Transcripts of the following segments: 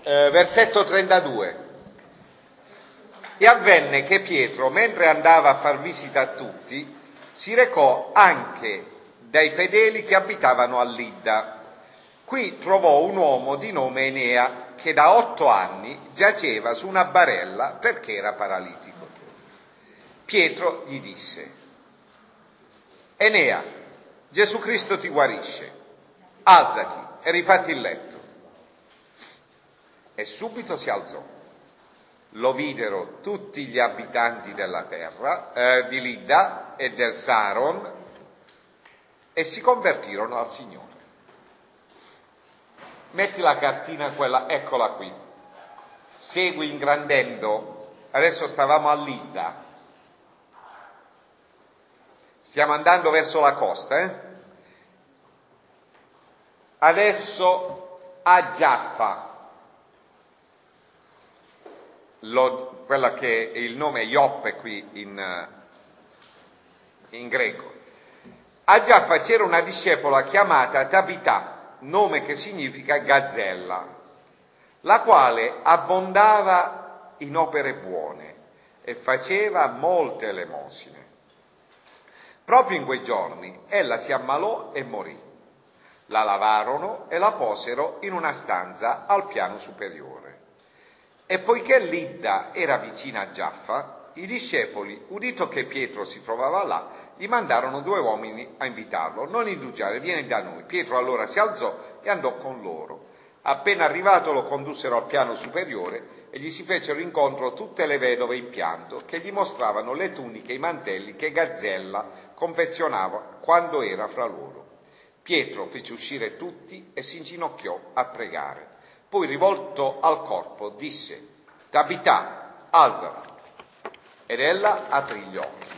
Versetto 32. E avvenne che Pietro, mentre andava a far visita a tutti, si recò anche dai fedeli che abitavano a Lidda. Qui trovò un uomo di nome Enea, che da 8 anni giaceva su una barella perché era paralitico. Pietro gli disse: Enea, Gesù Cristo ti guarisce, alzati e rifatti il letto. E subito si alzò. Lo videro tutti gli abitanti della terra, di Lidda e del Saron, e si convertirono al Signore. Metti la cartina, quella, eccola qui. Segui ingrandendo. Adesso stavamo a Lidda. Stiamo andando verso la costa, Adesso a Giaffa. Quella che è il nome Ioppe qui in greco. A Giaffa c'era una discepola chiamata Tabità, nome che significa gazzella, la quale abbondava in opere buone e faceva molte elemosine. Proprio in quei giorni ella si ammalò e morì. La lavarono e la posero in una stanza al piano superiore. E poiché Lidda era vicina a Giaffa, i discepoli, udito che Pietro si trovava là, gli mandarono 2 uomini a invitarlo: non indugiare, vieni da noi. Pietro allora si alzò e andò con loro. Appena arrivato lo condussero al piano superiore e gli si fecero incontro tutte le vedove in pianto, che gli mostravano le tuniche e i mantelli che Gazzella confezionava quando era fra loro. Pietro fece uscire tutti e si inginocchiò a pregare. Poi, rivolto al corpo, disse: Tabità, alzati. Ed ella aprì gli occhi.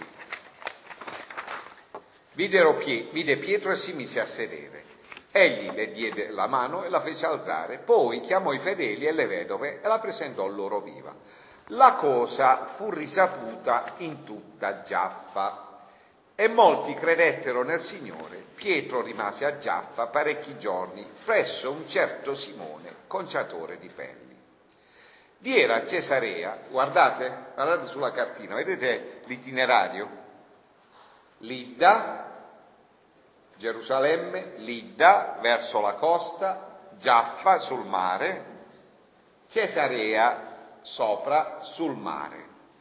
Vide Pietro e si mise a sedere. Egli le diede la mano e la fece alzare. Poi chiamò i fedeli e le vedove e la presentò loro viva. La cosa fu risaputa in tutta Giaffa e molti credettero nel Signore. Pietro rimase a Giaffa parecchi giorni presso un certo Simone, conciatore di pelli. Vi era a Cesarea, guardate sulla cartina, vedete l'itinerario? Lidda, Gerusalemme, Lidda verso la costa, Giaffa sul mare, Cesarea sopra sul mare.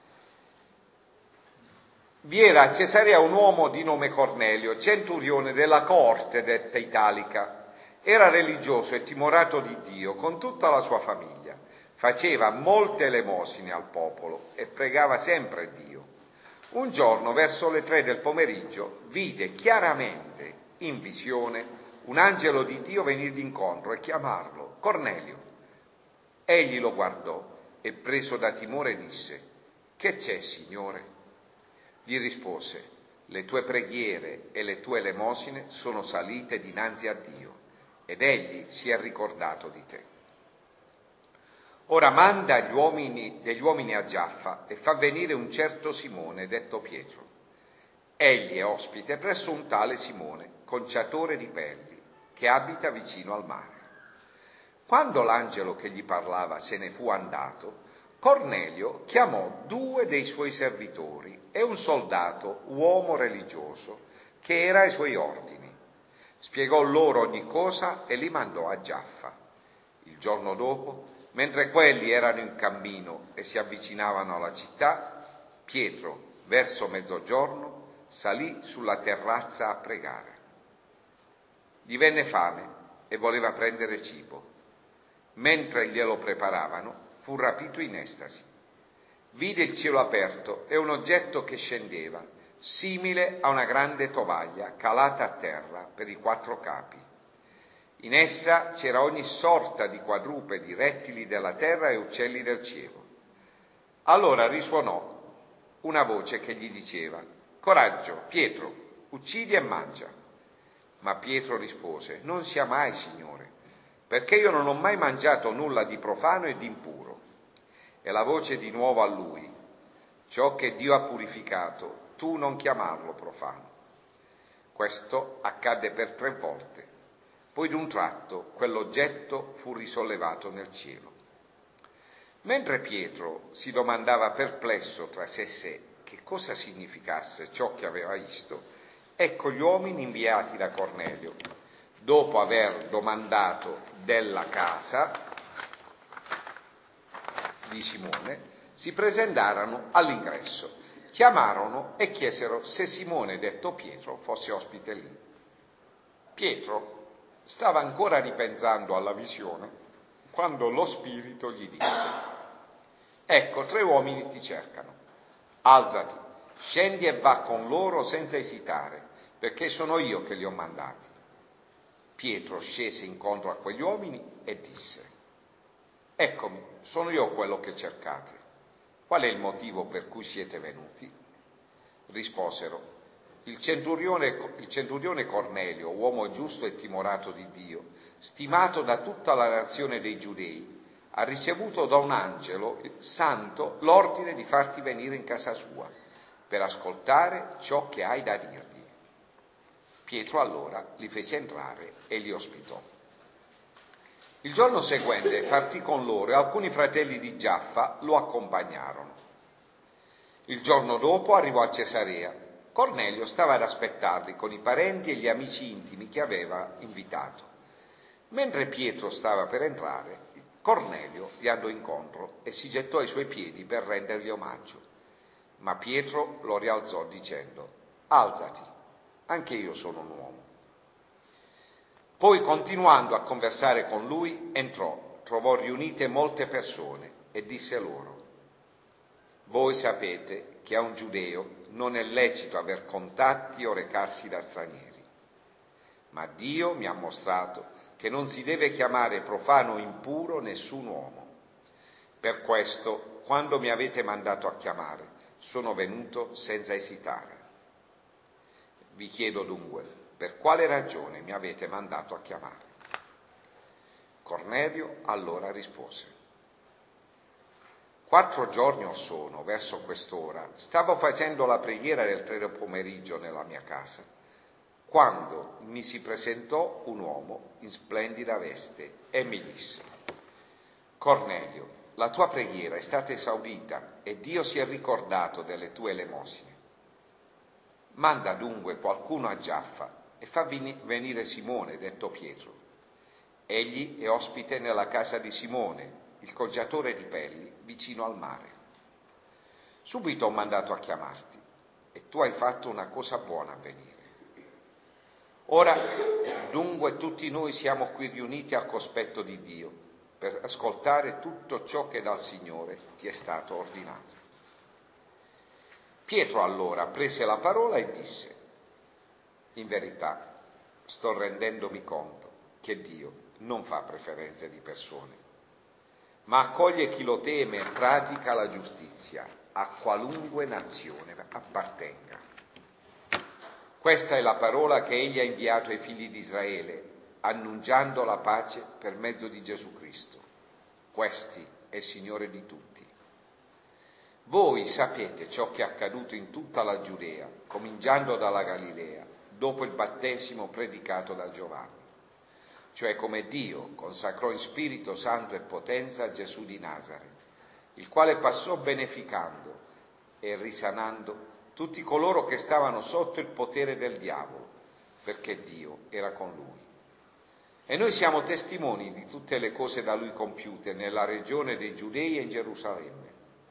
Vi era a Cesarea un uomo di nome Cornelio, centurione della coorte detta Italica. Era religioso e timorato di Dio con tutta la sua famiglia. Faceva molte elemosine al popolo e pregava sempre Dio. Un giorno, verso le 3 del pomeriggio, vide chiaramente in visione un angelo di Dio venirgli incontro e chiamarlo: Cornelio. Egli lo guardò e, preso da timore, disse: Che c'è, Signore? Gli rispose: le tue preghiere e le tue elemosine sono salite dinanzi a Dio, ed egli si è ricordato di te. Ora manda degli uomini a Giaffa e fa venire un certo Simone, detto Pietro. Egli è ospite presso un tale Simone, conciatore di pelli, che abita vicino al mare. Quando l'angelo che gli parlava se ne fu andato, Cornelio chiamò 2 dei suoi servitori e un soldato, uomo religioso, che era ai suoi ordini. Spiegò loro ogni cosa e li mandò a Giaffa. Il giorno dopo, mentre quelli erano in cammino e si avvicinavano alla città, Pietro, verso mezzogiorno, salì sulla terrazza a pregare. Gli venne fame e voleva prendere cibo. Mentre glielo preparavano, fu rapito in estasi. Vide il cielo aperto e un oggetto che scendeva, simile a una grande tovaglia calata a terra per i 4 capi. In essa c'era ogni sorta di quadrupedi, rettili della terra e uccelli del cielo. Allora risuonò una voce che gli diceva: Coraggio, Pietro, uccidi e mangia. Ma Pietro rispose: Non sia mai, Signore, perché io non ho mai mangiato nulla di profano e di impuro. E la voce di nuovo a lui: ciò che Dio ha purificato, tu non chiamarlo profano. Questo accadde per 3 volte. Poi d'un tratto quell'oggetto fu risollevato nel cielo. Mentre Pietro si domandava perplesso tra sé e sé che cosa significasse ciò che aveva visto, ecco gli uomini inviati da Cornelio, dopo aver domandato della casa di Simone, si presentarono all'ingresso, chiamarono e chiesero se Simone, detto Pietro, fosse ospite lì. Pietro stava ancora ripensando alla visione quando lo Spirito gli disse: ecco, 3 uomini ti cercano. Alzati, scendi e va con loro senza esitare, perché sono io che li ho mandati. Pietro scese incontro a quegli uomini e disse: eccomi, sono io quello che cercate. Qual è il motivo per cui siete venuti? Risposero: il centurione Cornelio, uomo giusto e timorato di Dio, stimato da tutta la nazione dei Giudei, ha ricevuto da un angelo santo l'ordine di farti venire in casa sua per ascoltare ciò che hai da dirgli. Pietro allora li fece entrare e li ospitò. Il giorno seguente partì con loro e alcuni fratelli di Giaffa lo accompagnarono. Il giorno dopo arrivò a Cesarea. Cornelio stava ad aspettarli con i parenti e gli amici intimi che aveva invitato. Mentre Pietro stava per entrare, Cornelio gli andò incontro e si gettò ai suoi piedi per rendergli omaggio. Ma Pietro lo rialzò dicendo: alzati, anche io sono un uomo. Poi, continuando a conversare con lui, entrò, trovò riunite molte persone e disse loro: voi sapete che a un giudeo non è lecito aver contatti o recarsi da stranieri, ma Dio mi ha mostrato che non si deve chiamare profano o impuro nessun uomo. Per questo, quando mi avete mandato a chiamare, sono venuto senza esitare. Vi chiedo dunque, per quale ragione mi avete mandato a chiamare? Cornelio allora rispose: 4 giorni or sono, verso quest'ora, stavo facendo la preghiera del 3 del pomeriggio nella mia casa, quando mi si presentò un uomo in splendida veste e mi disse: Cornelio, la tua preghiera è stata esaudita e Dio si è ricordato delle tue elemosine. Manda dunque qualcuno a Giaffa e fa venire Simone, detto Pietro. Egli è ospite nella casa di Simone, il coggiatore di pelli, vicino al mare. Subito ho mandato a chiamarti e tu hai fatto una cosa buona a venire. Ora, dunque, tutti noi siamo qui riuniti al cospetto di Dio per ascoltare tutto ciò che dal Signore ti è stato ordinato. Pietro allora prese la parola e disse: in verità, sto rendendomi conto che Dio non fa preferenze di persone, ma accoglie chi lo teme e pratica la giustizia, a qualunque nazione appartenga. Questa è la parola che egli ha inviato ai figli di Israele, annunciando la pace per mezzo di Gesù Cristo. Questi è il Signore di tutti. Voi sapete ciò che è accaduto in tutta la Giudea, cominciando dalla Galilea, dopo il battesimo predicato da Giovanni, cioè come Dio consacrò in Spirito Santo e potenza Gesù di Nazaret, il quale passò beneficando e risanando tutti coloro che stavano sotto il potere del diavolo, perché Dio era con lui. E noi siamo testimoni di tutte le cose da lui compiute nella regione dei Giudei e in Gerusalemme.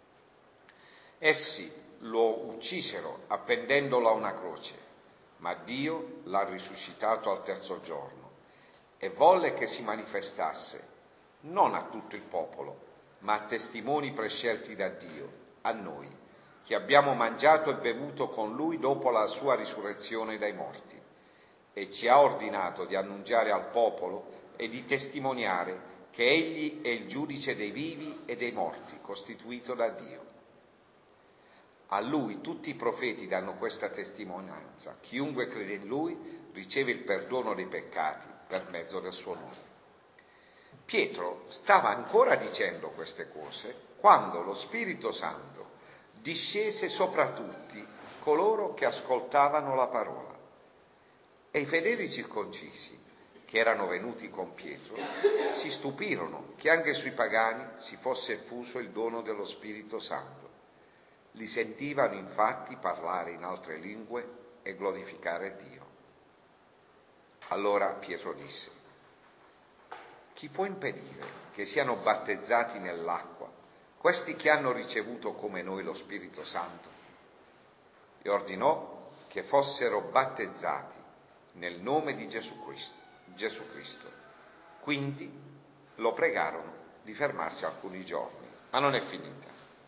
Essi lo uccisero appendendolo a una croce, ma Dio l'ha risuscitato al 3° giorno e volle che si manifestasse non a tutto il popolo, ma a testimoni prescelti da Dio, a noi, che abbiamo mangiato e bevuto con lui dopo la sua risurrezione dai morti, e ci ha ordinato di annunciare al popolo e di testimoniare che egli è il giudice dei vivi e dei morti, costituito da Dio. A lui tutti i profeti danno questa testimonianza: chiunque crede in lui riceve il perdono dei peccati per mezzo del suo nome. Pietro stava ancora dicendo queste cose quando lo Spirito Santo discese sopra tutti coloro che ascoltavano la parola. E i fedeli circoncisi che erano venuti con Pietro si stupirono che anche sui pagani si fosse effuso il dono dello Spirito Santo. Li sentivano infatti parlare in altre lingue e glorificare Dio. Allora Pietro disse: chi può impedire che siano battezzati nell'acqua questi che hanno ricevuto come noi lo Spirito Santo? E ordinò che fossero battezzati nel nome di Gesù Cristo. Quindi lo pregarono di fermarsi alcuni giorni, ma non è finita.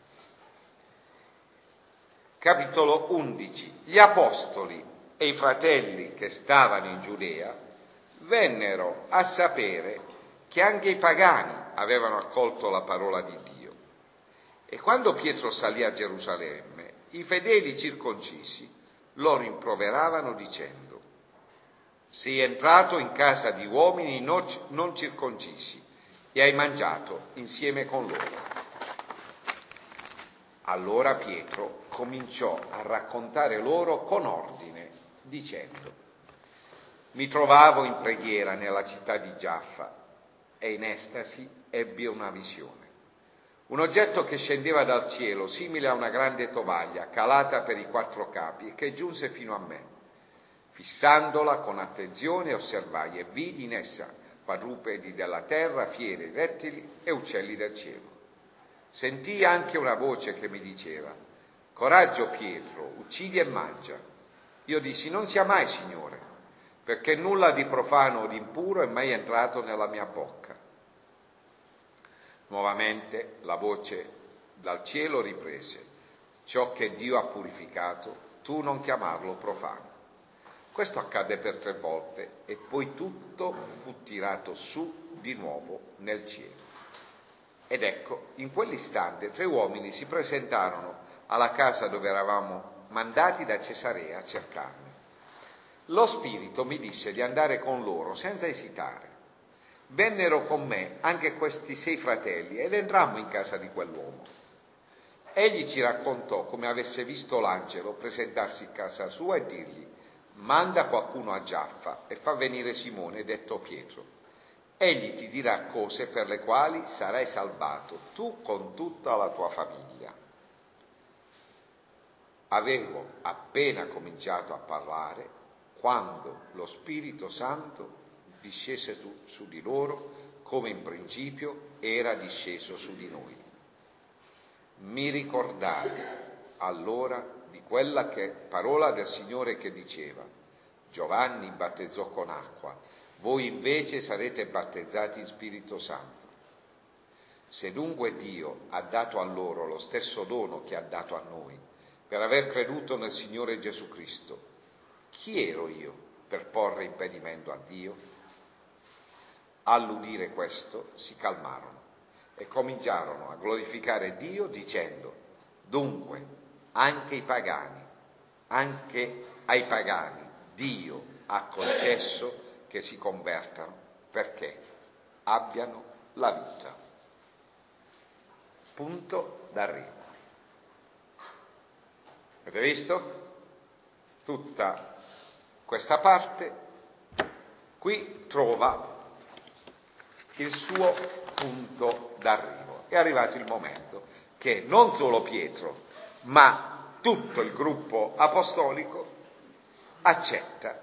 Capitolo 11. Gli apostoli e i fratelli che stavano in Giudea vennero a sapere che anche i pagani avevano accolto la parola di Dio. E quando Pietro salì a Gerusalemme, i fedeli circoncisi lo rimproveravano dicendo: sei entrato in casa di uomini non circoncisi e hai mangiato insieme con loro. Allora Pietro cominciò a raccontare loro con ordine, dicendo: mi trovavo in preghiera nella città di Giaffa e in estasi ebbi una visione. Un oggetto che scendeva dal cielo, simile a una grande tovaglia, calata per i 4 capi, e che giunse fino a me. Fissandola con attenzione osservai e vidi in essa quadrupedi della terra, fiere, rettili e uccelli del cielo. Sentii anche una voce che mi diceva: coraggio Pietro, uccidi e mangia. Io dissi: non sia mai, Signore, perché nulla di profano o di impuro è mai entrato nella mia bocca. Nuovamente la voce dal cielo riprese: ciò che Dio ha purificato, tu non chiamarlo profano. Questo accadde per 3 volte e poi tutto fu tirato su di nuovo nel cielo. Ed ecco, in quell'istante 3 uomini si presentarono alla casa dove eravamo mandati da Cesarea a cercarmi. Lo Spirito mi disse di andare con loro senza esitare. Vennero con me anche questi 6 fratelli ed entrammo in casa di quell'uomo. Egli ci raccontò come avesse visto l'angelo presentarsi in casa sua e dirgli: manda qualcuno a Giaffa e fa venire Simone, detto Pietro. Egli ti dirà cose per le quali sarai salvato, tu con tutta la tua famiglia. Avevo appena cominciato a parlare quando lo Spirito Santo discese su di loro, come in principio era disceso su di noi. Mi ricordai allora di quella parola del Signore che diceva: Giovanni battezzò con acqua, voi invece sarete battezzati in Spirito Santo. Se dunque Dio ha dato a loro lo stesso dono che ha dato a noi, per aver creduto nel Signore Gesù Cristo, chi ero io per porre impedimento a Dio? All'udire questo si calmarono e cominciarono a glorificare Dio dicendo: dunque anche ai pagani Dio ha concesso che si convertano perché abbiano la vita. Punto d'arrivo. Avete visto? Tutta questa parte qui trova il suo punto d'arrivo. È arrivato il momento che non solo Pietro, ma tutto il gruppo apostolico accetta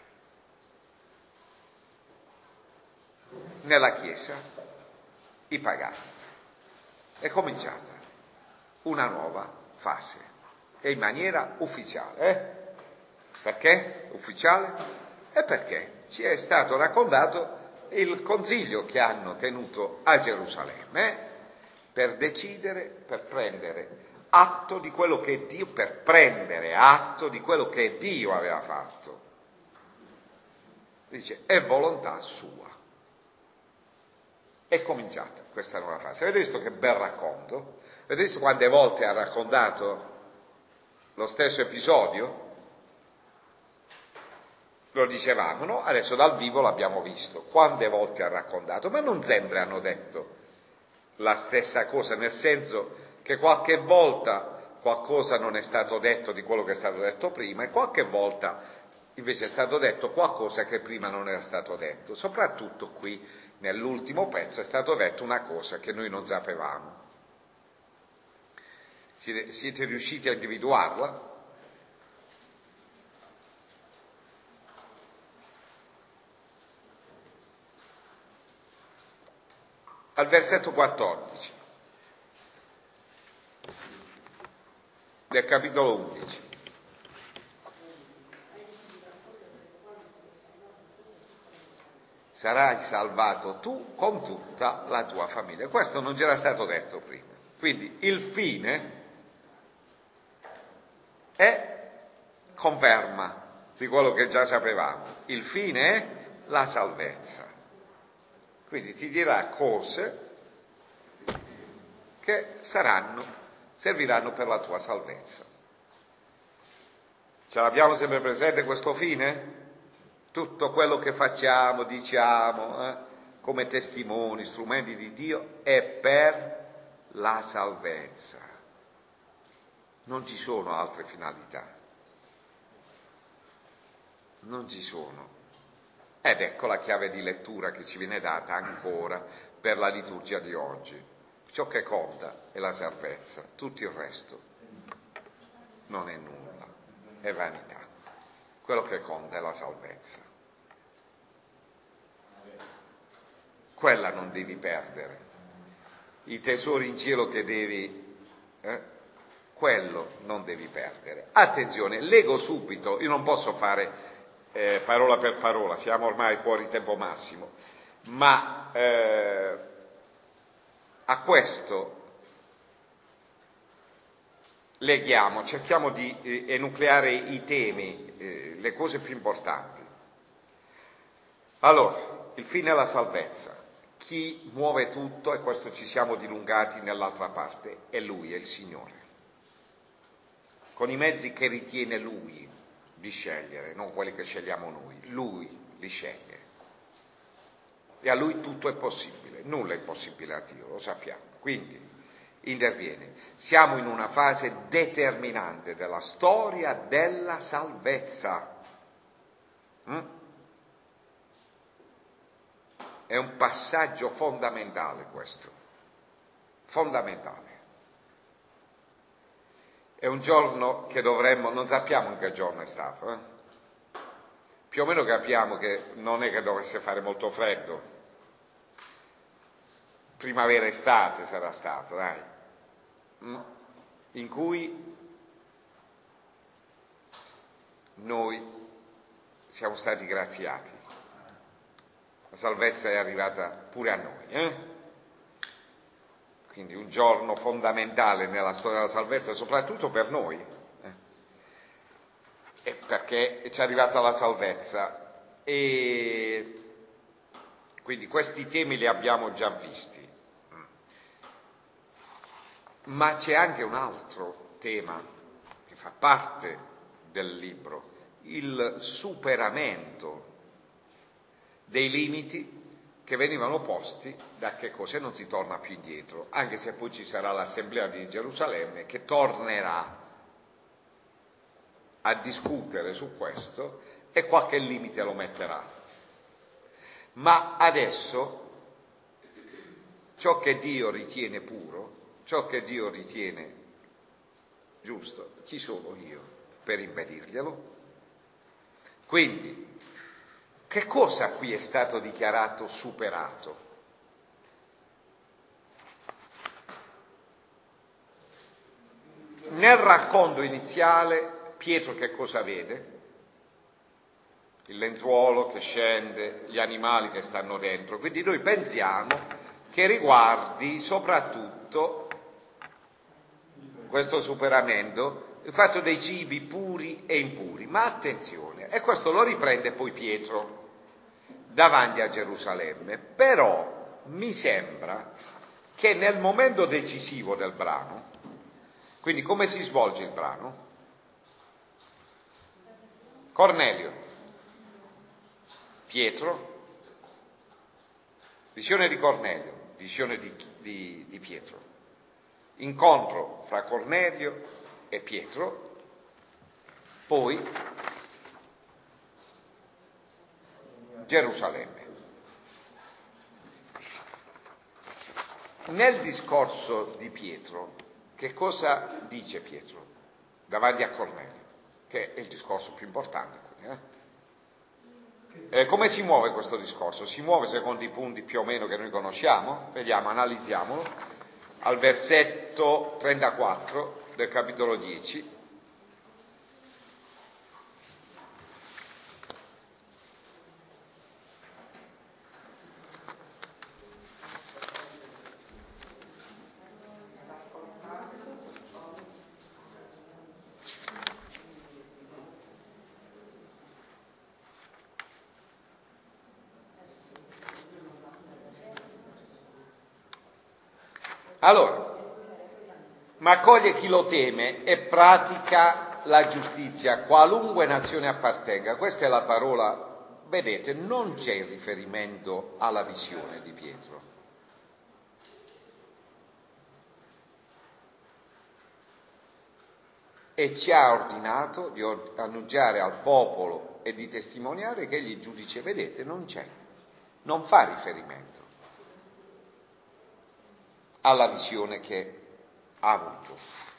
nella Chiesa i pagani. È cominciata una nuova fase e in maniera ufficiale. Perché ufficiale? E perché ci è stato raccontato il consiglio che hanno tenuto a Gerusalemme per decidere, per prendere atto di quello che Dio aveva fatto. Dice: è volontà sua. È cominciata questa nuova fase. Avete visto che bel racconto? Avete visto quante volte ha raccontato lo stesso episodio? Lo dicevamo, no? Adesso dal vivo l'abbiamo visto. Quante volte ha raccontato, ma non sempre hanno detto la stessa cosa, nel senso che qualche volta qualcosa non è stato detto di quello che è stato detto prima e qualche volta Invece è stato detto qualcosa che prima non era stato detto. Soprattutto qui, nell'ultimo pezzo, è stato detto una cosa che noi non sapevamo. Siete riusciti a individuarla? Al versetto 14 del capitolo 11. Sarai salvato tu con tutta la tua famiglia. Questo non c'era stato detto prima. Quindi il fine è conferma di quello che già sapevamo. Il fine è la salvezza. Quindi ti dirà cose che serviranno per la tua salvezza. Ce l'abbiamo sempre presente questo fine? Tutto quello che facciamo, diciamo, come testimoni, strumenti di Dio, è per la salvezza. Non ci sono altre finalità. Non ci sono. Ed ecco la chiave di lettura che ci viene data ancora per la liturgia di oggi. Ciò che conta è la salvezza, tutto il resto non è nulla, è vanità. Quello che conta è la salvezza. Quella non devi perdere. I tesori in cielo che devi, quello non devi perdere. Attenzione, leggo subito, io non posso fare parola per parola, siamo ormai fuori tempo massimo, ma a questo leghiamo, cerchiamo di enucleare i temi, le cose più importanti. Allora, il fine è la salvezza. Chi muove tutto, e questo ci siamo dilungati nell'altra parte, è Lui, è il Signore. Con i mezzi che ritiene Lui di scegliere, non quelli che scegliamo noi. Lui li sceglie. E a Lui tutto è possibile, nulla è impossibile a Dio, lo sappiamo. Quindi interviene. Siamo in una fase determinante della storia della salvezza. È un passaggio fondamentale questo, fondamentale. È un giorno che dovremmo, non sappiamo in che giorno è stato, più o meno capiamo che non è che dovesse fare molto freddo, primavera-estate sarà stato, dai, in cui noi siamo stati graziati. La salvezza è arrivata pure a noi, Quindi un giorno fondamentale nella storia della salvezza, soprattutto per noi, perché ci è arrivata la salvezza. E quindi questi temi li abbiamo già visti. Ma c'è anche un altro tema che fa parte del libro, il superamento dei limiti che venivano posti da che cosa non si torna più indietro, anche se poi ci sarà l'Assemblea di Gerusalemme che tornerà a discutere su questo e qualche limite lo metterà. Ma adesso ciò che Dio ritiene puro, ciò che Dio ritiene giusto, chi sono io per impedirglielo? Quindi, che cosa qui è stato dichiarato superato? Nel racconto iniziale, Pietro che cosa vede? Il lenzuolo che scende, gli animali che stanno dentro. Quindi noi pensiamo che riguardi soprattutto questo superamento, il fatto dei cibi puri e impuri. Ma attenzione, e questo lo riprende poi Pietro davanti a Gerusalemme. Però mi sembra che nel momento decisivo del brano, quindi come si svolge il brano? Cornelio, Pietro, visione di Cornelio, visione di Pietro, incontro fra Cornelio e Pietro, poi Gerusalemme. Nel discorso di Pietro, che cosa dice Pietro davanti a Cornelio? Che è il discorso più importante. Come si muove questo discorso? Si muove secondo i punti più o meno che noi conosciamo? Vediamo, analizziamolo. Al versetto 34 del capitolo 10. Allora, ma accoglie chi lo teme e pratica la giustizia, qualunque nazione appartenga. Questa è la parola, vedete, non c'è il riferimento alla visione di Pietro. E ci ha ordinato di annunciare al popolo e di testimoniare che egli giudice, vedete, non c'è, non fa riferimento alla visione che ha avuto.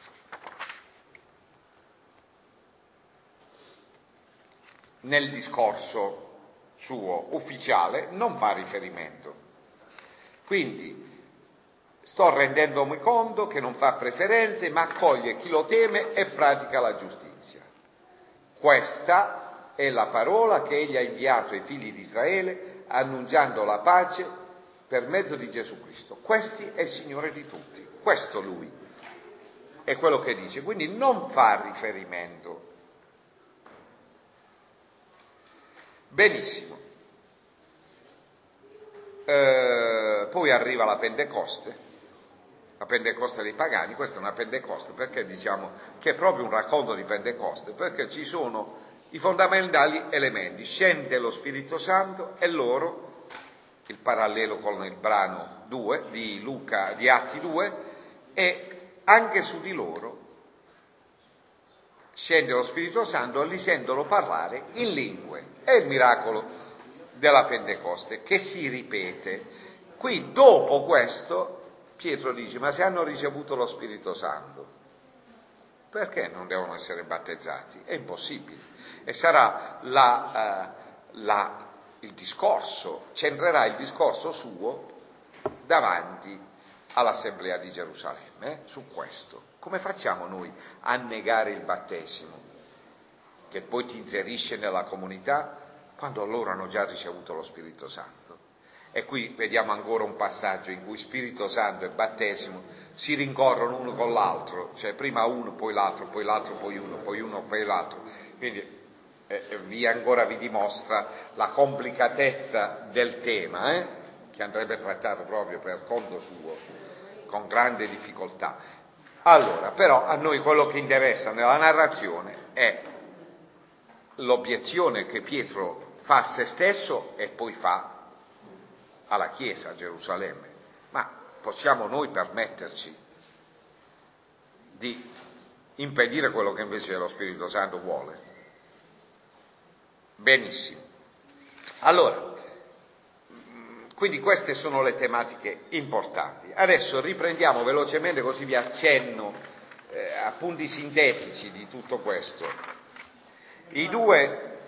Nel discorso suo ufficiale non fa riferimento. Quindi sto rendendomi conto che non fa preferenze, ma accoglie chi lo teme e pratica la giustizia. Questa è la parola che egli ha inviato ai figli di Israele, annunciando la pace per mezzo di Gesù Cristo. Questi è il Signore di tutti. Questo lui è quello che dice. Quindi non fa riferimento. Benissimo. Poi arriva la Pentecoste dei pagani. Questa è una Pentecoste, perché diciamo che è proprio un racconto di Pentecoste? Perché ci sono i fondamentali elementi, scende lo Spirito Santo e loro, il parallelo con il brano 2 di Atti 2, e anche su di loro scende lo Spirito Santo e li sentono parlare in lingue. È il miracolo della Pentecoste che si ripete. Qui dopo questo Pietro dice: ma se hanno ricevuto lo Spirito Santo, perché non devono essere battezzati? È impossibile. E sarà il discorso, centrerà il discorso suo davanti all'Assemblea di Gerusalemme su questo. Come facciamo noi a negare il battesimo, che poi ti inserisce nella comunità, quando loro hanno già ricevuto lo Spirito Santo? E qui vediamo ancora un passaggio in cui Spirito Santo e battesimo si rincorrono uno con l'altro, cioè prima uno, poi l'altro, poi l'altro, poi uno, poi l'altro. Quindi vi dimostra la complicatezza del tema, che andrebbe trattato proprio per conto suo, con grande difficoltà. Allora, però a noi quello che interessa nella narrazione è l'obiezione che Pietro fa a se stesso e poi fa alla Chiesa a Gerusalemme. Ma possiamo noi permetterci di impedire quello che invece lo Spirito Santo vuole? Benissimo. Allora, quindi queste sono le tematiche importanti. Adesso riprendiamo velocemente, così vi accenno a punti sintetici di tutto questo. I due...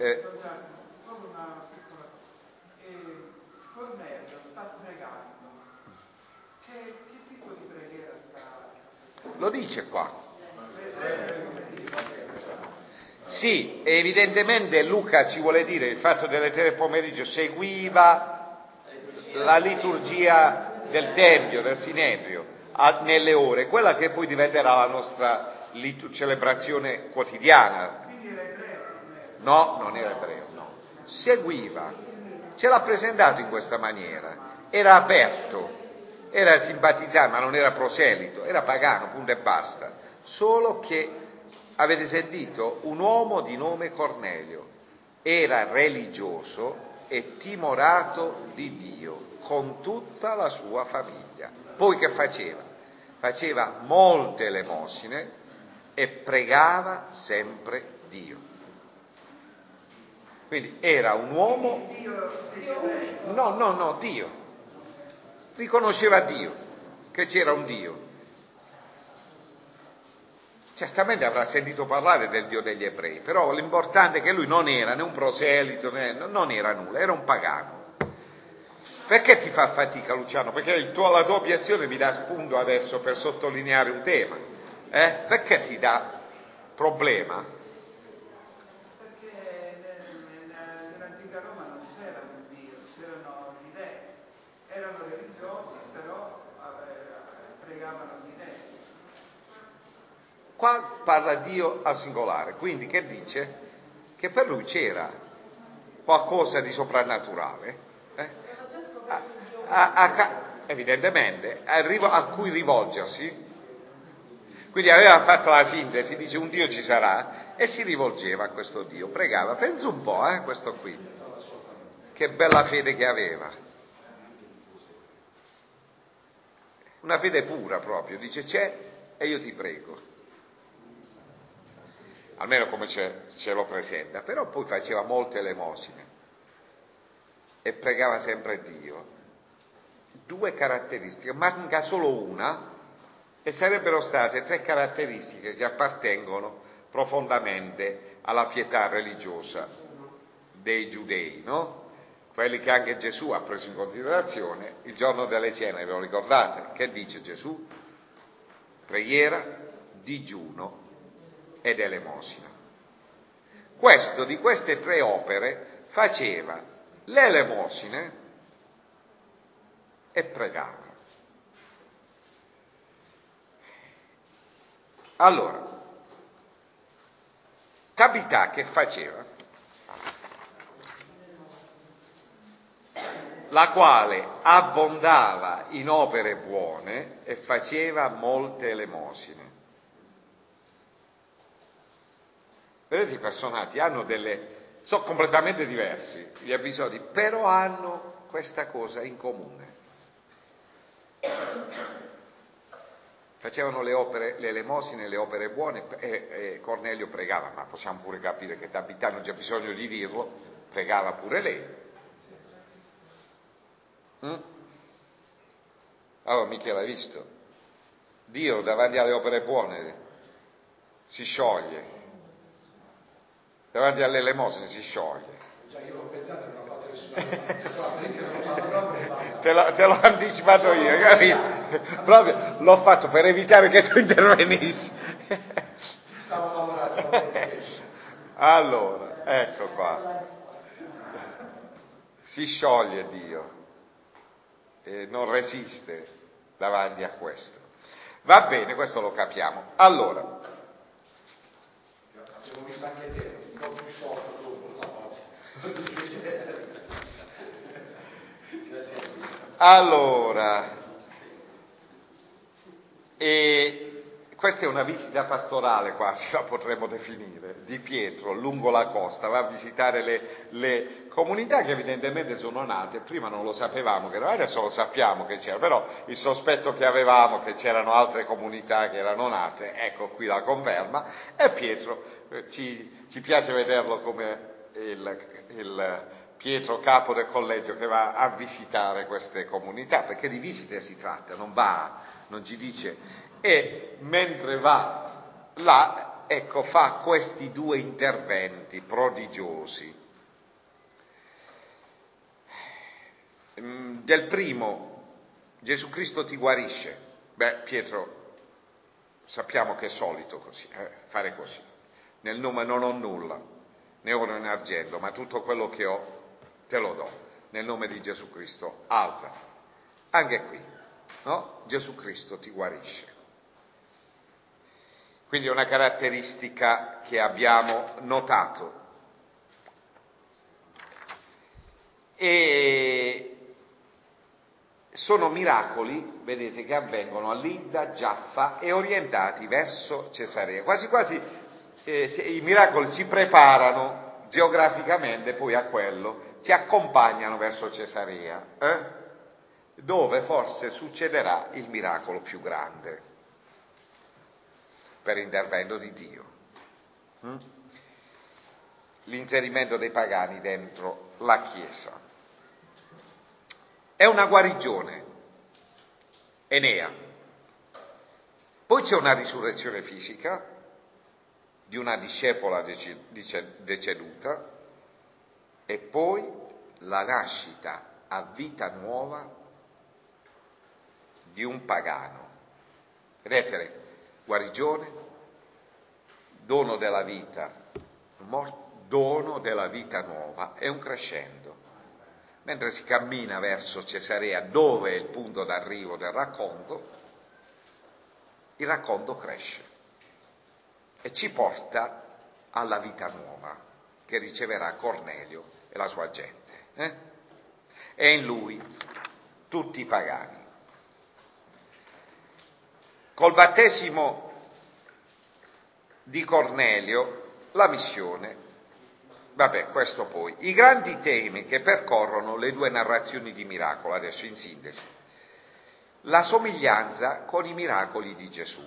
Cornelio sta pregando. Che tipo di preghiera sta? Lo dice qua. Sì, evidentemente Luca ci vuole dire il fatto delle 3 del pomeriggio seguiva la liturgia del Tempio, del Sinedrio, nelle ore, quella che poi diventerà la nostra celebrazione quotidiana. Quindi era ebreo? No, non era ebreo, no. Seguiva, ce l'ha presentato in questa maniera, era aperto, era simpatizzante, ma non era proselito, era pagano, punto e basta. Solo che, avete sentito, un uomo di nome Cornelio era religioso e timorato di Dio con tutta la sua famiglia. Poi che faceva? Faceva molte elemosine e pregava sempre Dio. Quindi era un uomo... No, Dio. Riconosceva Dio, che c'era un Dio. Certamente avrà sentito parlare del Dio degli ebrei, però l'importante è che lui non era né un proselito, non era nulla, era un pagano. Perché ti fa fatica, Luciano? Perché la tua obiezione mi dà spunto adesso per sottolineare un tema. Perché ti dà problema? Perché nell'antica Roma non c'era un Dio, c'erano gli dei. Erano religiosi, però pregavano gli dei. Qua parla Dio al singolare, quindi che dice? Che per lui c'era qualcosa di soprannaturale, evidentemente, a cui rivolgersi. Quindi aveva fatto la sintesi, dice un Dio ci sarà, e si rivolgeva a questo Dio, pregava. Pensa un po', questo qui, che bella fede che aveva. Una fede pura proprio, dice c'è e io ti prego. Almeno come ce lo presenta, però poi faceva molte elemosine e pregava sempre Dio. Due caratteristiche, manca solo una, e sarebbero state 3 caratteristiche che appartengono profondamente alla pietà religiosa dei giudei, no? Quelli che anche Gesù ha preso in considerazione il giorno delle cene, ve lo ricordate? Che dice Gesù? Preghiera, digiuno ed elemosina. Questo, di queste 3 opere, faceva le elemosine e pregava. Allora, Tabità che faceva? La quale abbondava in opere buone e faceva molte elemosine. Vedete, i personaggi sono completamente diversi gli episodi, però hanno questa cosa in comune. Facevano le elemosine, le opere buone, e Cornelio pregava, ma possiamo pure capire che Tabità, non c'è bisogno di dirlo, pregava pure lei. Allora, Michele, hai visto? Dio davanti alle opere buone si scioglie, davanti alle elemosine si scioglie. Già, io l'ho pensato e non ho fatto nessuna Te l'ho anticipato io, capito? Proprio l'ho fatto per evitare che tu intervenissi. Stavo lavorando. Allora, ecco qua. Si scioglie Dio e non resiste davanti a questo. Va bene, questo lo capiamo. Allora. Abbiamo visto anche te, un po' più sciolto dopo la volta. Allora, questa è una visita pastorale, quasi la potremmo definire, di Pietro lungo la costa, va a visitare le comunità che evidentemente sono nate, prima non lo sapevamo, adesso lo sappiamo che c'era, però il sospetto che avevamo che c'erano altre comunità che erano nate, ecco qui la conferma, e Pietro, ci piace vederlo come il Pietro capo del collegio che va a visitare queste comunità, perché di visite si tratta, non ci dice. E mentre va là, ecco, fa questi 2 interventi prodigiosi. Del primo, Gesù Cristo ti guarisce. Pietro, sappiamo che è solito così, fare così. Nel nome non ho nulla, né oro né argento, ma tutto quello che ho te lo do. Nel nome di Gesù Cristo, alzati. Anche qui, no? Gesù Cristo ti guarisce. Quindi è una caratteristica che abbiamo notato. E sono miracoli, vedete, che avvengono a Lidda, Giaffa e orientati verso Cesarea. Quasi quasi i miracoli ci preparano geograficamente poi a quello, ci accompagnano verso Cesarea, dove forse succederà il miracolo più grande per intervento di Dio. l'inserimento dei pagani dentro la Chiesa. È una guarigione, Enea. Poi c'è una risurrezione fisica di una discepola deceduta e poi la nascita a vita nuova di un pagano. Vedete, guarigione, dono della vita, dono della vita nuova, è un crescendo. Mentre si cammina verso Cesarea, dove è il punto d'arrivo del racconto, il racconto cresce e ci porta alla vita nuova che riceverà Cornelio e la sua gente. E in lui tutti i pagani. Col battesimo di Cornelio, la missione. Vabbè, questo poi. I grandi temi che percorrono le due narrazioni di miracolo, adesso in sintesi. La somiglianza con i miracoli di Gesù.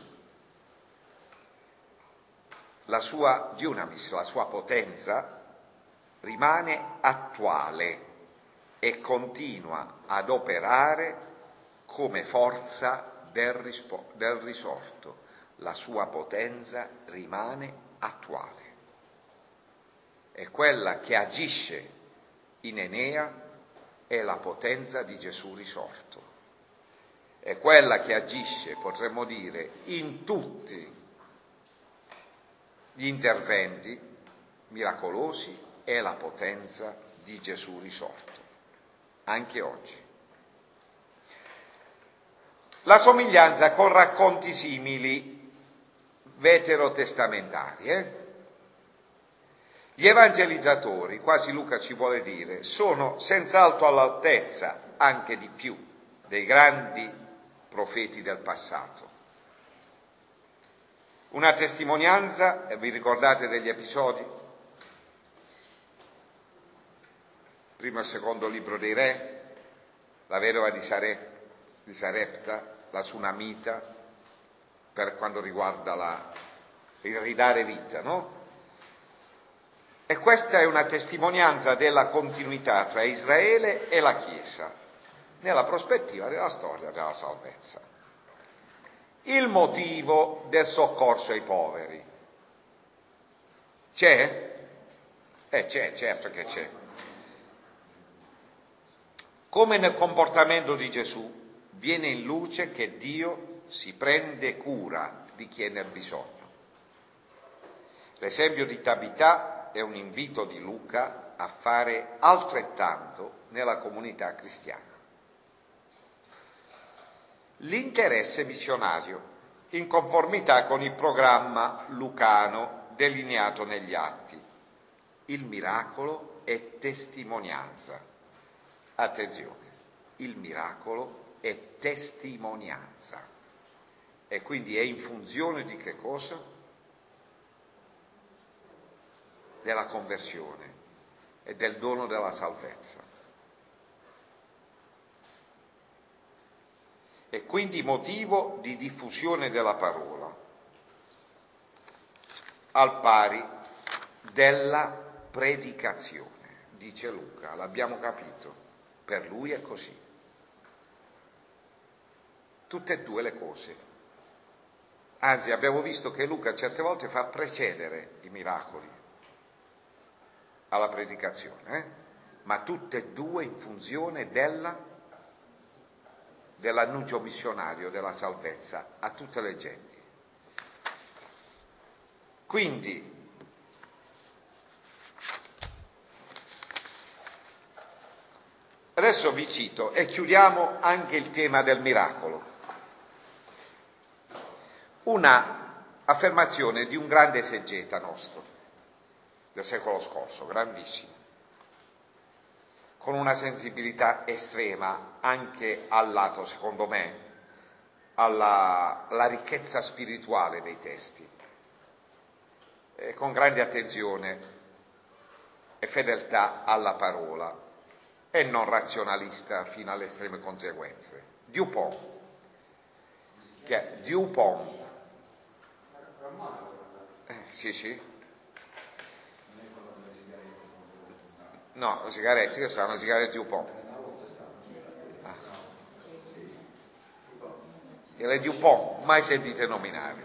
La sua dunamis, la sua potenza, rimane attuale e continua ad operare come forza del risorto. La sua potenza rimane attuale. E quella che agisce in Enea è la potenza di Gesù risorto. E quella che agisce, potremmo dire, in tutti gli interventi miracolosi è la potenza di Gesù risorto, anche oggi. La somiglianza con racconti simili veterotestamentari. Gli evangelizzatori, quasi Luca ci vuole dire, sono senz'altro all'altezza, anche di più, dei grandi profeti del passato. Una testimonianza, vi ricordate degli episodi? Primo e secondo libro dei re, la vedova di Sarepta, la Sunamita, per quanto riguarda il ridare vita, no? E questa è una testimonianza della continuità tra Israele e la Chiesa, nella prospettiva della storia della salvezza. Il motivo del soccorso ai poveri. C'è? C'è, certo che c'è. Come nel comportamento di Gesù, viene in luce che Dio si prende cura di chi è nel bisogno. L'esempio di Tabità è un invito di Luca a fare altrettanto nella comunità cristiana. L'interesse missionario, in conformità con il programma lucano delineato negli Atti. Il miracolo è testimonianza. Attenzione, il miracolo è testimonianza. E quindi è in funzione di che cosa? Della conversione e del dono della salvezza. E quindi motivo di diffusione della parola, al pari della predicazione, dice Luca, l'abbiamo capito, per lui è così. Tutte e due le cose. Anzi, abbiamo visto che Luca certe volte fa precedere i miracoli alla predicazione, ma tutte e due in funzione dell'annuncio missionario della salvezza a tutte le genti. Quindi, adesso vi cito e chiudiamo anche il tema del miracolo. Una affermazione di un grande esegeta nostro, del secolo scorso, grandissimo, con una sensibilità estrema anche al lato, secondo me, alla ricchezza spirituale dei testi, e con grande attenzione e fedeltà alla parola, e non razionalista fino alle estreme conseguenze. Dupont. Sì. No, le sigarette, che sono le sigarette Dupont. E le Dupont, mai sentite nominare?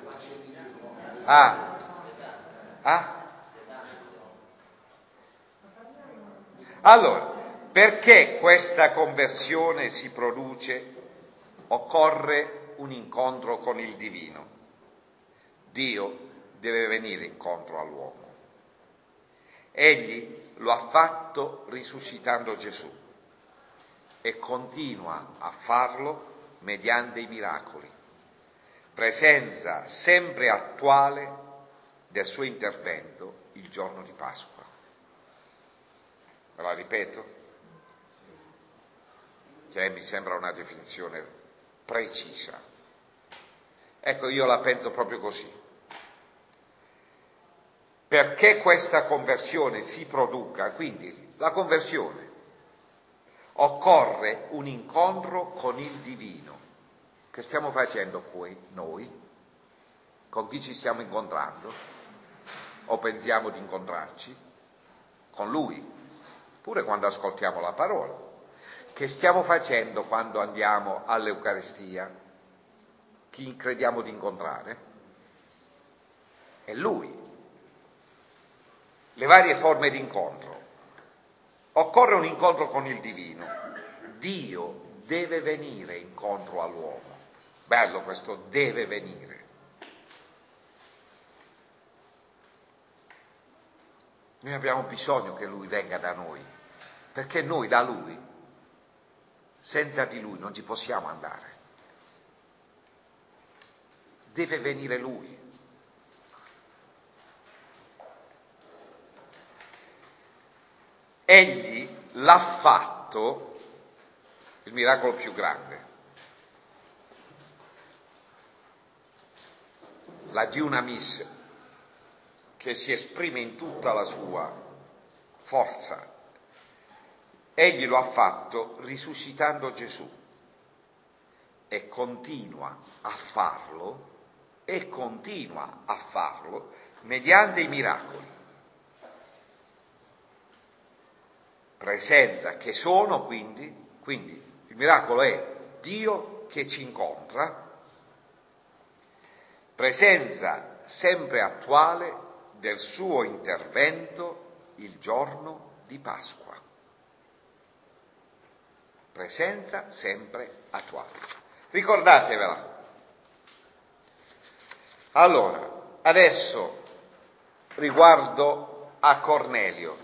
Allora, perché questa conversione si produce? Occorre un incontro con il divino. Dio deve venire incontro all'uomo. Egli lo ha fatto risuscitando Gesù e continua a farlo mediante i miracoli, presenza sempre attuale del suo intervento il giorno di Pasqua. Ve la ripeto? Cioè, mi sembra una definizione precisa. Ecco, io la penso proprio così. Perché questa conversione si produca, quindi la conversione, occorre un incontro con il divino. Che stiamo facendo qui noi? Con chi ci stiamo incontrando? O pensiamo di incontrarci? Con Lui, pure quando ascoltiamo la parola. Che stiamo facendo quando andiamo all'Eucaristia? Chi crediamo di incontrare? È Lui. Le varie forme di incontro. Occorre un incontro con il divino. Dio deve venire incontro all'uomo. Bello questo, deve venire. Noi abbiamo bisogno che Lui venga da noi, perché noi da Lui, senza di Lui, non ci possiamo andare. Deve venire Lui. Egli l'ha fatto, il miracolo più grande, la Dunamis, che si esprime in tutta la sua forza. Egli lo ha fatto risuscitando Gesù e continua a farlo mediante i miracoli. Presenza che sono quindi il miracolo è Dio che ci incontra, presenza sempre attuale del suo intervento il giorno di Pasqua. Presenza sempre attuale. Ricordatevela. Allora, adesso riguardo a Cornelio.